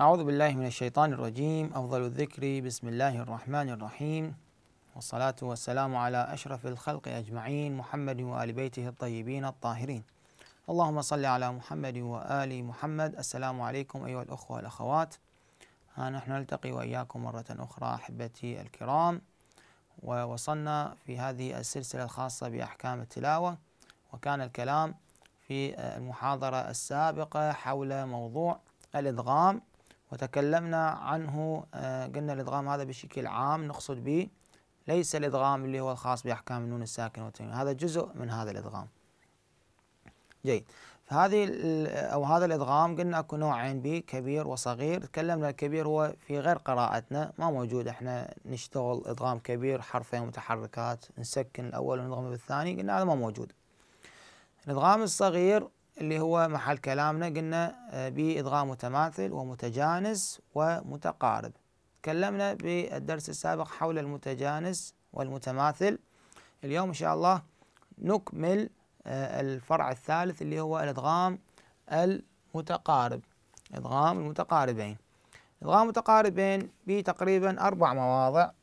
أعوذ بالله من الشيطان الرجيم. أفضل الذكر بسم الله الرحمن الرحيم، والصلاة والسلام على أشرف الخلق أجمعين، محمد وآل بيته الطيبين الطاهرين. اللهم صل على محمد وآل محمد. السلام عليكم أيها الأخوة والأخوات. نحن نلتقي وإياكم مرة أخرى أحبتي الكرام، ووصلنا في هذه السلسلة الخاصة بأحكام التلاوة، وكان الكلام في المحاضرة السابقة حول موضوع الإدغام، وتكلمنا عنه. قلنا الإدغام هذا بشكل عام نقصد به ليس الإدغام اللي هو الخاص بأحكام النون الساكنة والتنوين، هذا جزء من هذا الإدغام. جيد. هذا الإدغام قلنا أكو نوعين به، كبير وصغير. تكلمنا الكبير هو في غير قراءتنا، ما موجود، احنا نشتغل إدغام كبير حرفين متحركات نسكن الأول ونضغم بالثاني، قلنا هذا ما موجود. الإدغام الصغير اللي هو محل كلامنا قلنا بإدغام متماثل ومتجانس ومتقارب. تكلمنا بالدرس السابق حول المتجانس والمتماثل. اليوم إن شاء الله نكمل الفرع الثالث اللي هو الإدغام المتقارب، إدغام المتقاربين. إدغام المتقاربين بتقريبا 4 مواضع،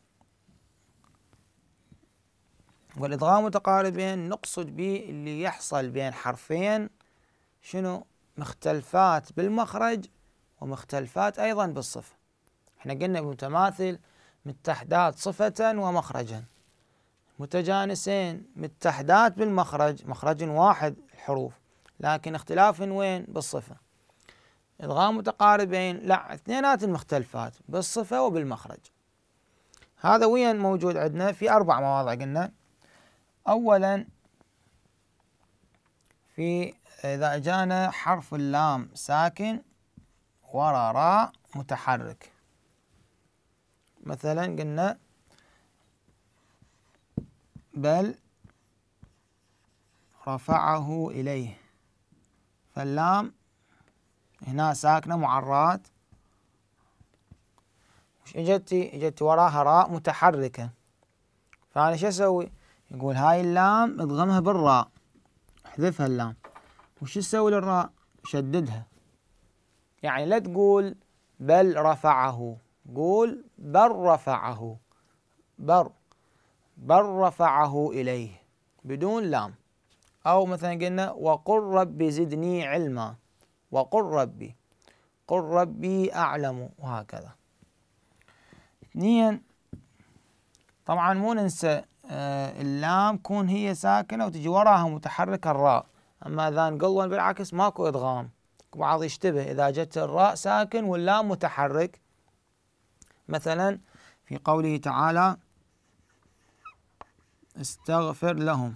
والإدغام المتقاربين نقصد به اللي يحصل بين حرفين شنو؟ مختلفات بالمخرج ومختلفات أيضا بالصفة. احنا قلنا بالمتماثل متحدات صفة ومخرجا، متجانسين متحدات بالمخرج، مخرج واحد الحروف، لكن اختلاف وين؟ بالصفة. إدغام متقاربين لا، اثنينات مختلفات بالصفة وبالمخرج. هذا وين موجود عندنا؟ في 4 مواضع قلنا. أولا في إذا جانا حرف اللام ساكن ورا راء متحرك، مثلا قلنا بل رفعه إليه، فاللام هنا ساكنة معرات، وش اجت وراها راء متحركة، فأنا شو أسوي؟ يقول هاي اللام اضغمها بالراء، احذفها اللام. وش تسوي للراء؟ شددها، يعني لا تقول بل رفعه، قول بل رفعه، بل رفعه إليه بدون لام. أو مثلا قلنا وقل ربي زدني علما، وقل ربي، قل ربي أعلم، وهكذا. 2 طبعا مو ننسى اللام كون هي ساكنة وتجي وراها متحركة الراء، أما إذا نقلون بالعكس ماكو إدغام، بعض يشتبه إذا جت الراء ساكن واللام متحرك. مثلا في قوله تعالى استغفر لهم،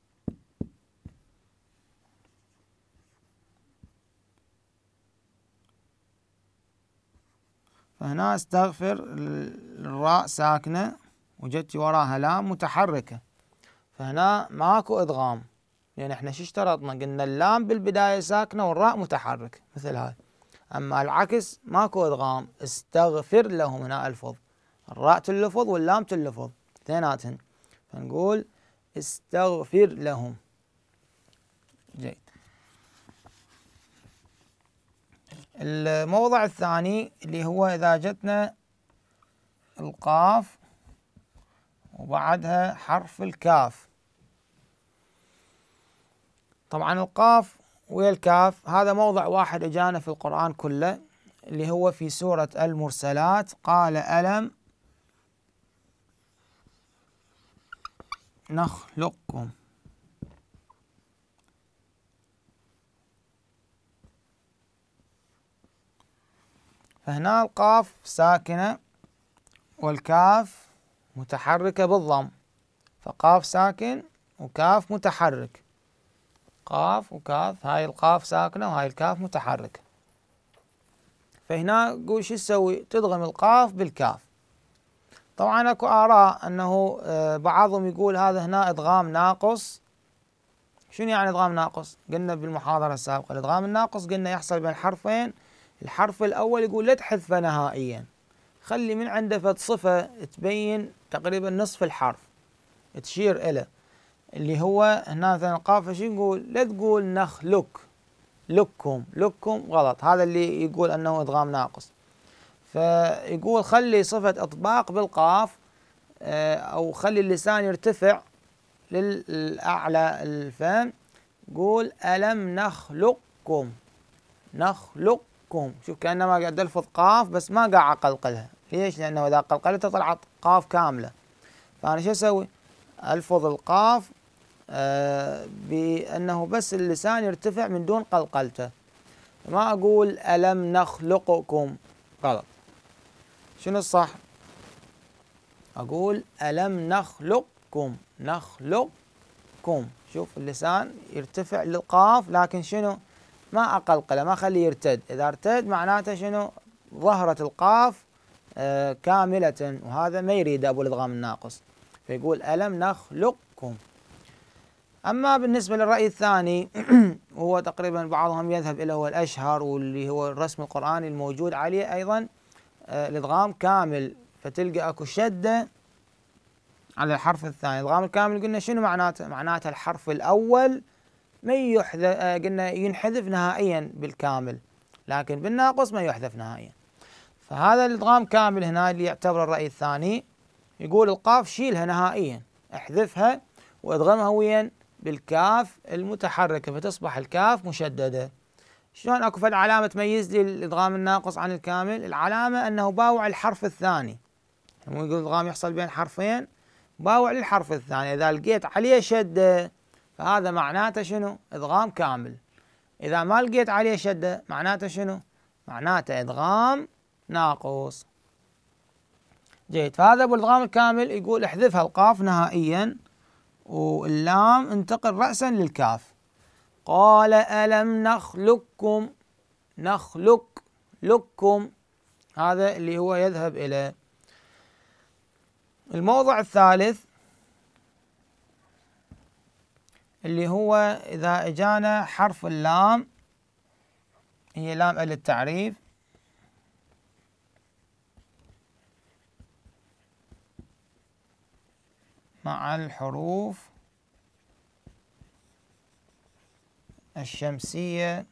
فهنا استغفر الراء ساكنة وجت وراها لام متحركة، فهنا ماكو إدغام، لأن احنا شو اشترطنا؟ قلنا اللام بالبداية ساكنة والراء متحركة مثل هاي. أما العكس ماكو إدغام، استغفر لهم هنا ألفظ، الراء تلفظ واللام تلفظ اثنيناتهن، فنقول استغفر لهم. جيد. الموضع الثاني اللي هو إذا جتنا القاف وبعدها حرف الكاف. طبعا القاف ويا الكاف هذا موضع واحد اجانا في القرآن كله، اللي هو في سورة المرسلات، قال ألم نخلقكم. فهنا القاف ساكنة والكاف متحركة بالضم، فقاف ساكن وكاف متحرك، قاف وكاف، هاي القاف ساكنة وهاي الكاف متحركة. فهنا قول شو تسوي؟ تدغم القاف بالكاف. طبعا اكو آراء انه بعضهم يقول هذا هنا ادغام ناقص. شنو يعني ادغام ناقص؟ قلنا بالمحاضرة السابقة الادغام الناقص قلنا يحصل بين حرفين، الحرف الاول يقول لا تحذفه نهائيا، خلي من عنده فد صفة تبين تقريبا نصف الحرف تشير إليه، اللي هو هنا مثلا القاف شو نقول؟ لا تقول نخلق، لكم، لكم غلط، هذا اللي يقول انه ادغام ناقص. فيقول خلي صفة إطباق بالقاف أو خلي اللسان يرتفع للأعلى الفم. قول ألم نخلقكم، نخلقكم. شوف كأنما قاعد ألفظ قاف بس ما قاعد أقلقلها. ليش؟ لأنه إذا قلقلتها طلعت قاف كاملة. فأنا شو أسوي؟ ألفظ القاف بأنه بس اللسان يرتفع من دون قلقلته، ما أقول ألم نخلقكم، غلط. شنو الصح؟ أقول ألم نخلقكم، نخلقكم. شوف اللسان يرتفع للقاف لكن شنو؟ ما أقلقله، ما أخليه يرتد. إذا ارتد معناته شنو؟ ظهرت القاف كاملة، وهذا ما يريد أبو الإدغام الناقص. فيقول ألم نخلقكم. أما بالنسبة للرأي الثاني وهو تقريبا بعضهم يذهب إلى هو الأشهر، واللي هو الرسم القرآني الموجود عليه أيضا الإدغام كامل، فتلقى أكو شدة على الحرف الثاني. الإدغام الكامل قلنا شنو معناته؟ معناته الحرف الأول ما يحذف، قلنا ينحذف نهائيا بالكامل، لكن بالناقص ما يحذف نهائيا. فهذا الإدغام كامل هنا اللي يعتبر الرأي الثاني، يقول القاف شيلها نهائيا، احذفها وادغمها وين؟ بالكاف المتحركة، فتصبح الكاف مشددة. شلون اكو فد علامة تميز لي الادغام الناقص عن الكامل؟ العلامة انه باوع الحرف الثاني. مو يقول الادغام يحصل بين حرفين، باوع للحرف الثاني، اذا لقيت عليه شدة فهذا معناته شنو؟ ادغام كامل. اذا ما لقيت عليه شدة معناته شنو؟ معناته ادغام ناقص. جيد. فهذا ابو الادغام الكامل يقول احذفها القاف نهائيا واللام انتقل رأسا للكاف. قال ألم نخلقكم، نخلق لكم، هذا اللي هو يذهب إلى الموضع الثالث، اللي هو إذا اجانا حرف اللام، هي لام للتعريف، مع الحروف الشمسية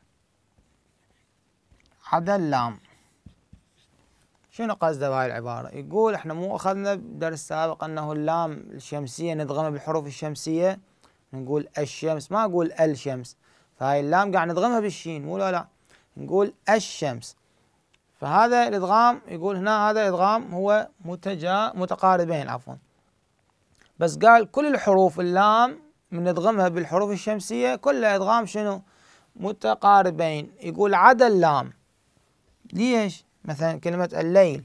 عدا اللام. شنو قصده بهاي العبارة؟ يقول احنا مو اخذنا بدرس سابق انه اللام الشمسية ندغمها بالحروف الشمسية، نقول الشمس، ما اقول الشمس. فهاي اللام قاعد ندغمها بالشين، مو لا نقول الشمس. فهذا الادغام يقول هنا هذا ادغام هو متقاربين عفوا، بس قال كل الحروف اللام من ندغمها بالحروف الشمسية كلها ادغام شنو؟ متقاربين. يقول عدا اللام. ليش؟ مثلا كلمة الليل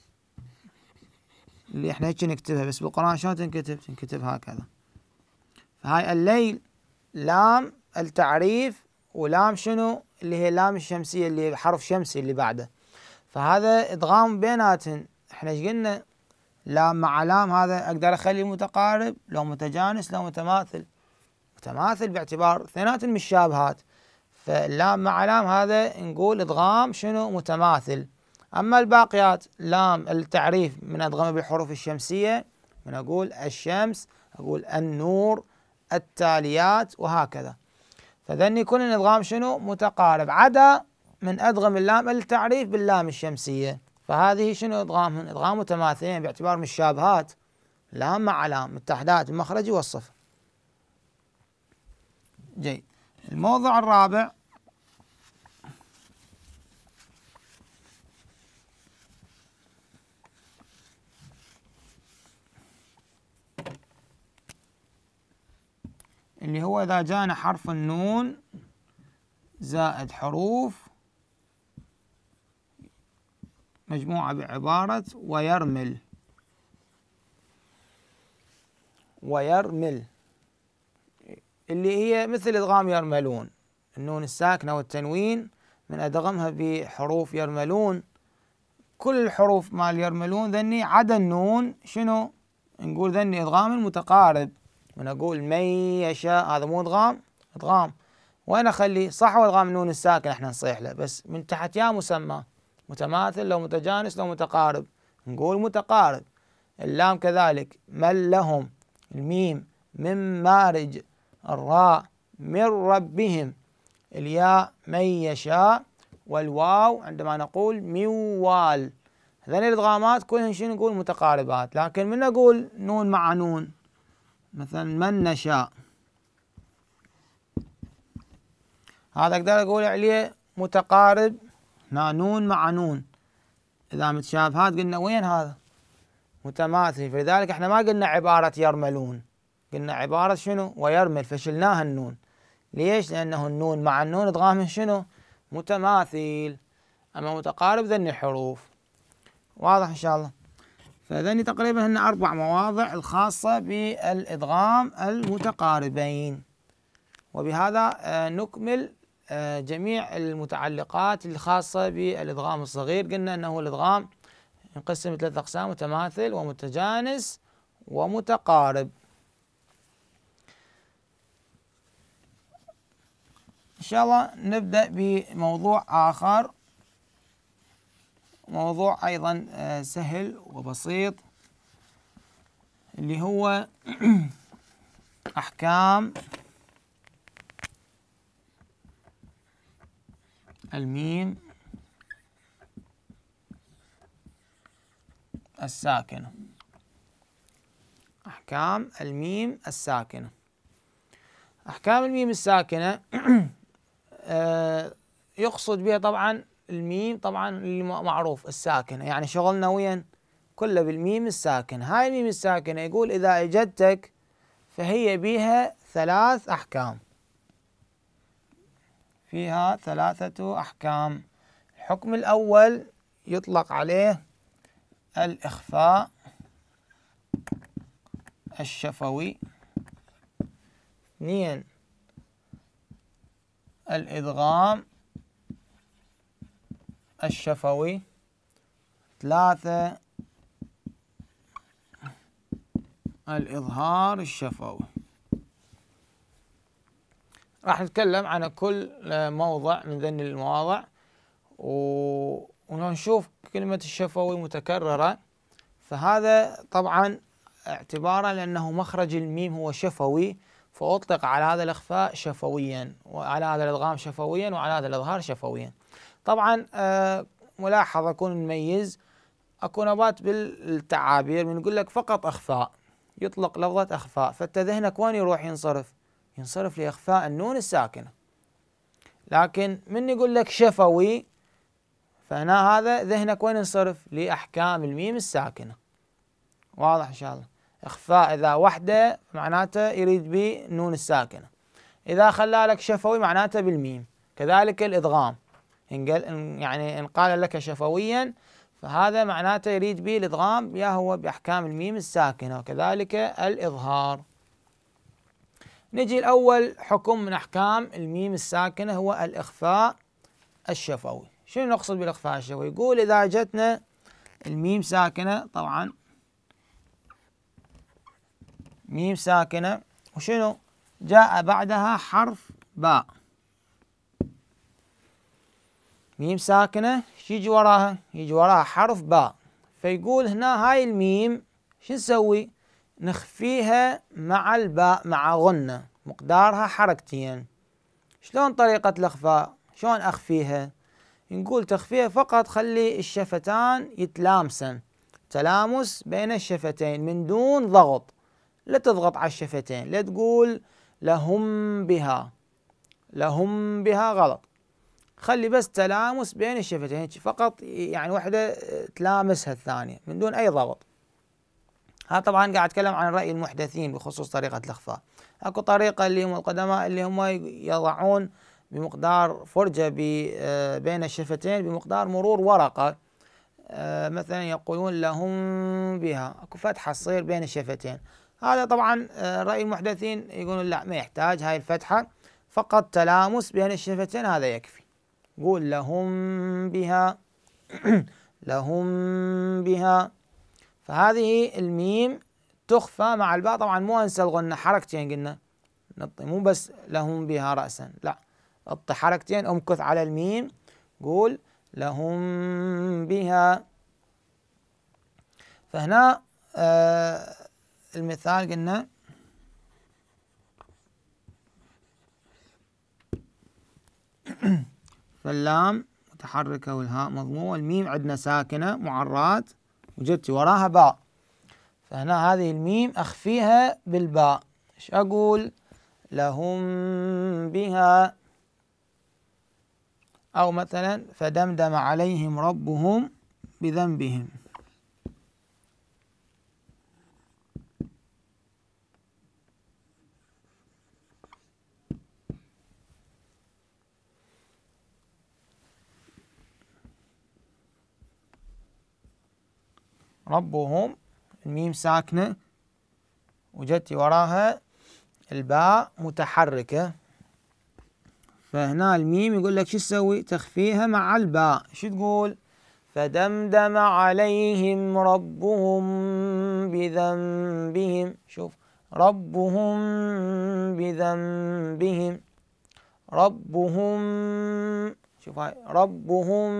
اللي احنا هيك نكتبها، بس بالقرآن شلون تنكتب؟ تنكتب هكذا. فهاي الليل لام التعريف ولام شنو؟ اللي هي لام الشمسية اللي حرف شمسي اللي بعده. فهذا ادغام بيناتن. احنا ايش قلنا؟ لام مع لام هذا اقدر اخليه متقارب لو متجانس لو متماثل. متماثل باعتبار اثنيناتن مش شابهات، فاللام مع لام هذا نقول ادغام شنو؟ متماثل. اما الباقيات لام التعريف من ادغمها بالحروف الشمسية، من اقول الشمس، اقول النور، التاليات، وهكذا. فذن يكون الادغام شنو؟ متقارب، عدا من ادغم اللام التعريف باللام الشمسية، فهذه شنو ادغامهن؟ ادغام متماثلين باعتبار مش شابهات، لام مع لام متحدات المخرج والصفر. جيد. الموضوع الرابع اللي هو إذا جانا حرف النون زائد حروف مجموعة بعبارة ويرمل. ويرمل اللي هي مثل ادغام يرملون، النون الساكنة والتنوين من ادغمها بحروف يرملون. كل الحروف مال يرملون ذني عدا النون شنو؟ نقول ذني ادغام متقارب. من اقول من يشاء هذا مو ادغام؟ ادغام. وين اخلي؟ صح هو ادغام النون الساكن احنا نصيح له، بس من تحت يا مسمى متماثل لو متجانس لو متقارب نقول متقارب. اللام كذلك، من لهم، الميم من مارج، الراء من ربهم، الياء من يشاء، والواو عندما نقول من وال. هذين الإدغامات كلهن شنو نقول متقاربات، لكن من أقول نون مع نون مثلا من نشاء، هذا أقدر أقول عليه متقارب، نون مع نون. إذا متشابهات قلنا وين هذا؟ متماثل. فلذلك احنا ما قلنا عبارة يرملون، قلنا عبارة شنو؟ ويرمل، فشلناها النون. ليش؟ لأنه النون مع النون إدغامه شنو؟ متماثل. أما متقارب ذني حروف. واضح إن شاء الله؟ فذني تقريبا هن 4 مواضع الخاصة بالإدغام المتقاربين. وبهذا نكمل جميع المتعلقات الخاصة بالإدغام الصغير. قلنا أنه الإدغام ينقسم 3 أقسام: متماثل ومتجانس ومتقارب. إن شاء الله نبدأ بموضوع آخر، موضوع أيضا سهل وبسيط، اللي هو أحكام الميم الساكنة. أحكام الميم الساكنة. أحكام الميم الساكنة يقصد بها طبعا الميم طبعا اللي معروف الساكنة، يعني شغلنا وين؟ كله بالميم الساكنة. هاي الميم الساكنة يقول إذا أجدتك فهي بها 3 أحكام، فيها 3 أحكام. الحكم الأول يطلق عليه الإخفاء الشفوي، 2 الإدغام الشفوي، 3 الإظهار الشفوي. راح نتكلم عن كل موضع من ذني المواضع ونشوف كلمة الشفوي متكررة، فهذا طبعا اعتبارا لأنه مخرج الميم هو شفوي، فأطلق على هذا الإخفاء شفويا، وعلى هذا الإدغام شفويا، وعلى هذا الإظهار شفويا. طبعا ملاحظة أكون نميز، أكو نبات بالتعابير بنقول لك فقط إخفاء، يطلق لفظة إخفاء، فأنت ذهنك وين يروح؟ ينصرف لإخفاء النون الساكنة. لكن من يقول لك شفوي فهنا هذا ذهنك وين ينصرف؟ لأحكام الميم الساكنة. واضح إن شاء الله؟ إخفاء إذا وحده معناته يريد بالنون الساكنة، إذا خلى لك شفوي معناته بالميم. كذلك الإدغام، يعني إن قال لك شفويا فهذا معناته يريد به الإدغام يا هو بأحكام الميم الساكنة، وكذلك الإظهار. نجي الأول حكم من أحكام الميم الساكنة هو الإخفاء الشفوي. شنو نقصد بالإخفاء الشفوي؟ يقول إذا جتنا الميم ساكنة، طبعا ميم ساكنة وشنو جاء بعدها حرف باء، ميم ساكنة يجي وراها؟ يجي وراها حرف باء. فيقول هنا هاي الميم شو نسوي؟ نخفيها مع الباء مع غنة مقدارها 2 حركات. شلون طريقة الإخفاء؟ شلون أخفيها؟ نقول تخفيها فقط خلي الشفتان يتلامسن، تلامس بين الشفتين من دون ضغط، لا تضغط على الشفتين، لا تقول لهم بها، لهم بها غلط، خلي بس تلامس بين الشفتين فقط، يعني واحدة تلامسها الثانية من دون أي ضغط. هذا طبعا قاعد أتكلم عن رأي المحدثين بخصوص طريقة الإخفاء. أكو طريقة اللي هم القدماء اللي هم يضعون بمقدار فرجة بين الشفتين بمقدار مرور ورقة، مثلا يقولون لهم بها، أكو فتحة تصير بين الشفتين. هذا طبعا رأي المحدثين يقولون لا، ما يحتاج هاي الفتحة، فقط تلامس بين الشفتين هذا يكفي. قول لهم بها لهم بها. فهذه الميم تخفى مع الباء، طبعا مو انسى الغنة، 2 حركتين قلنا، مو بس لهم بها رأسا، لا، اطي 2 حركتين، امكث على الميم، قول لهم بها. فهنا المثال قلنا فاللام متحركة والهاء مضمومة، الميم عندنا ساكنة معرات وجبت وراها باء، فهنا هذه الميم أخفيها بالباء. إيش أقول؟ لهم بها، أو مثلا فدمدم عليهم ربهم بذنبهم. ربهم الميم ساكنة وجت وراها الباء متحركة، فهنا الميم يقول لك شو تسوي؟ تخفيها مع الباء. شو تقول؟ فدمدم عليهم ربهم بذنبهم. شوف، ربهم بذنبهم، ربهم، شوف هاي ربهم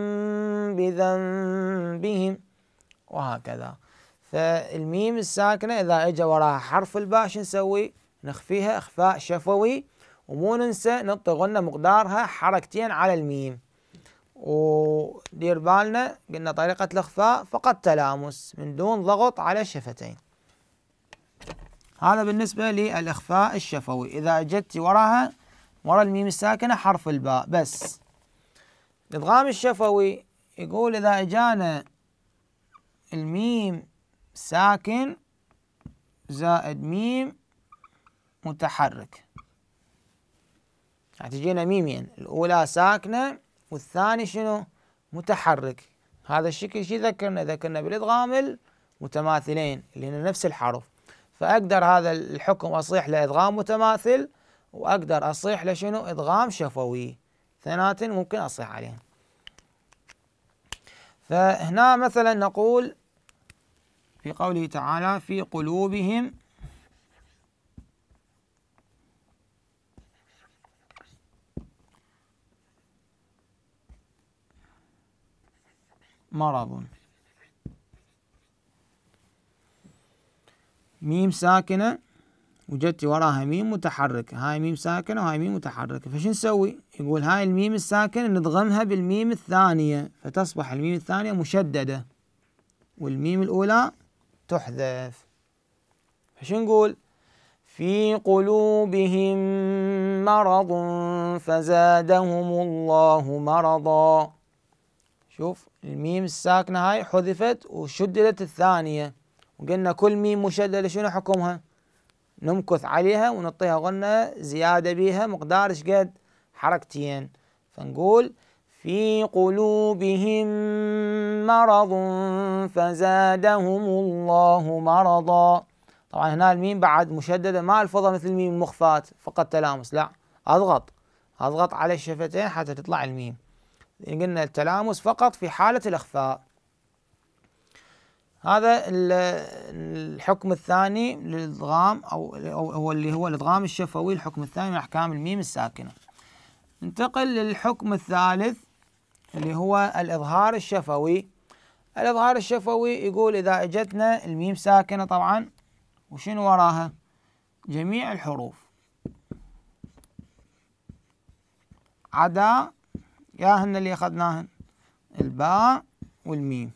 بذنبهم، وهكذا. فالميم الساكنة إذا اجى وراها حرف الباء شو نسوي؟ نخفيها إخفاء شفوي، ومو ننسى نعطي غنة مقدارها حركتين على الميم. ودير بالنا قلنا طريقة الإخفاء فقط تلامس من دون ضغط على الشفتين. هذا بالنسبة للإخفاء الشفوي، إذا اجت وراها ورا الميم الساكنة حرف الباء بس. الإدغام الشفوي يقول إذا اجانا الميم ساكن زائد ميم متحرك، يعني تجينا ميمين، الأولى ساكنة والثاني شنو؟ متحرك. هذا الشكل شي ذكرنا؟ ذكرنا بالإدغام المتماثلين اللي هن نفس الحرف، فأقدر هذا الحكم أصيح له إدغام متماثل، وأقدر أصيح له شنو؟ إدغام شفوي، اثنيناتن ممكن أصيح عليهم. فهنا مثلا نقول في قوله تعالى في قلوبهم مرض، ميم ساكنة وجدت وراها ميم متحركة، هاي ميم ساكنة وهاي ميم متحركة، فشو نسوي؟ يقول هاي الميم الساكنة ندغمها بالميم الثانية فتصبح الميم الثانية مشددة، والميم الأولى تحذف. فشو نقول؟ في قلوبهم مرض فزادهم الله مرضا. شوف الميم الساكنة هاي حذفت وشددت الثانية، وقلنا كل ميم مشددة شنو حكمها؟ نمكث عليها ونعطيها غنة زيادة بيها مقدار شقد؟ حركتين. فنقول في قلوبهم مرض فزادهم الله مرضا. طبعا هنا الميم بعد مشددة، ما الفظها مثل الميم المخفاة فقط تلامس، لا، اضغط على الشفتين حتى تطلع الميم. قلنا التلامس فقط في حالة الإخفاء. هذا الحكم الثاني للإدغام، أو هو اللي هو الإدغام الشفوي، الحكم الثاني من أحكام الميم الساكنة. ننتقل للحكم الثالث اللي هو الإظهار الشفوي. الإظهار الشفوي يقول إذا اجتنا الميم ساكنة طبعا وشنو وراها؟ جميع الحروف عدا ياهن اللي أخذناهن الباء والميم.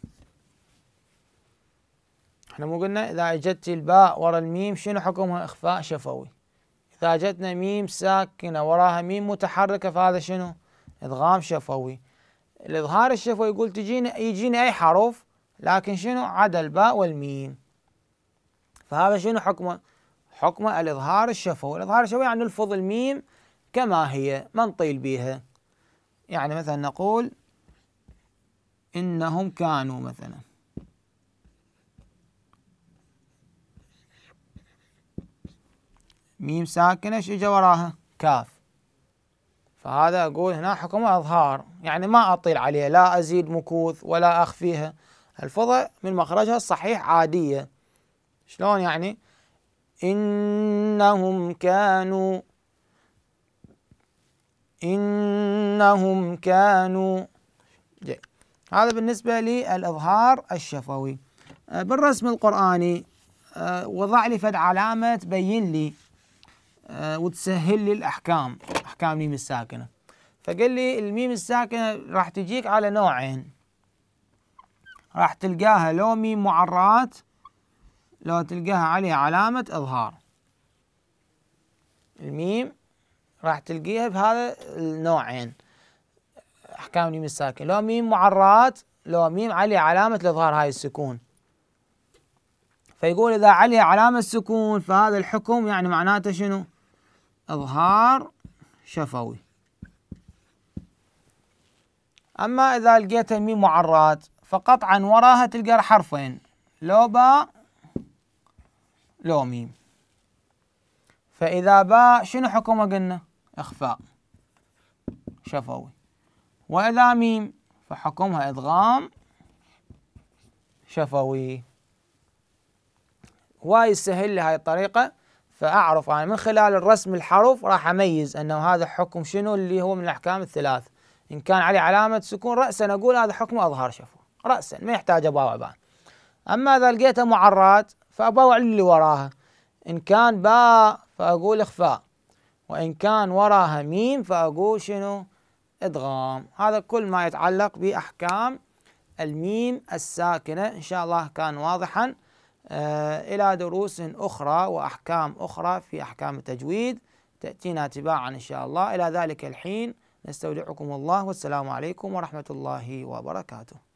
احنا مو قلنا إذا اجت الباء ورا الميم شنو حكمها؟ إخفاء شفوي. إذا اجتنا ميم ساكنة وراها ميم متحركة فهذا شنو؟ إدغام شفوي. الإظهار الشفوي يقول يجيني أي حرف لكن شنو؟ عدا الباء والميم، فهذا شنو حكمه؟ حكمه الإظهار الشفوي. الإظهار الشفوي يعني نلفظ الميم كما هي، ما نطيل بيها. يعني مثلا نقول إنهم كانوا، مثلا ميم ساكنة ايش اجى وراها؟ كاف، فهذا أقول هنا حكمه إظهار، يعني ما أطيل عليها، لا أزيد مكوث ولا أخفيها، الفظة من مخرجها الصحيح عادية. شلون يعني؟ إنهم كانوا جي. هذا بالنسبة للإظهار الشفوي. بالرسم القرآني وضع لي فد علامة تبين لي وتسهل لي الأحكام، أحكام الميم الساكنة. فقال لي الميم الساكنة راح تجيك على نوعين، راح تلقاها لو ميم معرات لو تلقاها عليها علامة إظهار. الميم راح تلقيها بهذا النوعين أحكام الميم الساكن، لو ميم معرات لو ميم عليها علامة الإظهار هاي السكون. فيقول إذا عليها علامة السكون فهذا الحكم يعني معناته شنو؟ إظهار شفوي. أما إذا لقيتها ميم معرات فقطعا وراها تلقى حرفين، لو باء لو ميم. فإذا باء شنو حكمها قلنا؟ إخفاء شفوي، وإذا ميم فحكمها إدغام شفوي. وايد سهل لي هاي الطريقة، فأعرف أنا من خلال الرسم الحرف راح أميز أنه هذا حكم شنو اللي هو من الأحكام الثلاث. إن كان عليه علامة سكون رأسا أقول هذا حكم أظهر شفوي رأسا، ما يحتاج أباوع بعد. أما إذا لقيتها معرات فأباوع اللي وراها، إن كان باء فأقول إخفاء، وإن كان وراها ميم فأقول شنو؟ إدغام. هذا كل ما يتعلق بأحكام الميم الساكنة. إن شاء الله كان واضحا. إلى دروس أخرى وأحكام أخرى في أحكام التجويد تأتينا تباعا إن شاء الله. إلى ذلك الحين نستودعكم الله، والسلام عليكم ورحمة الله وبركاته.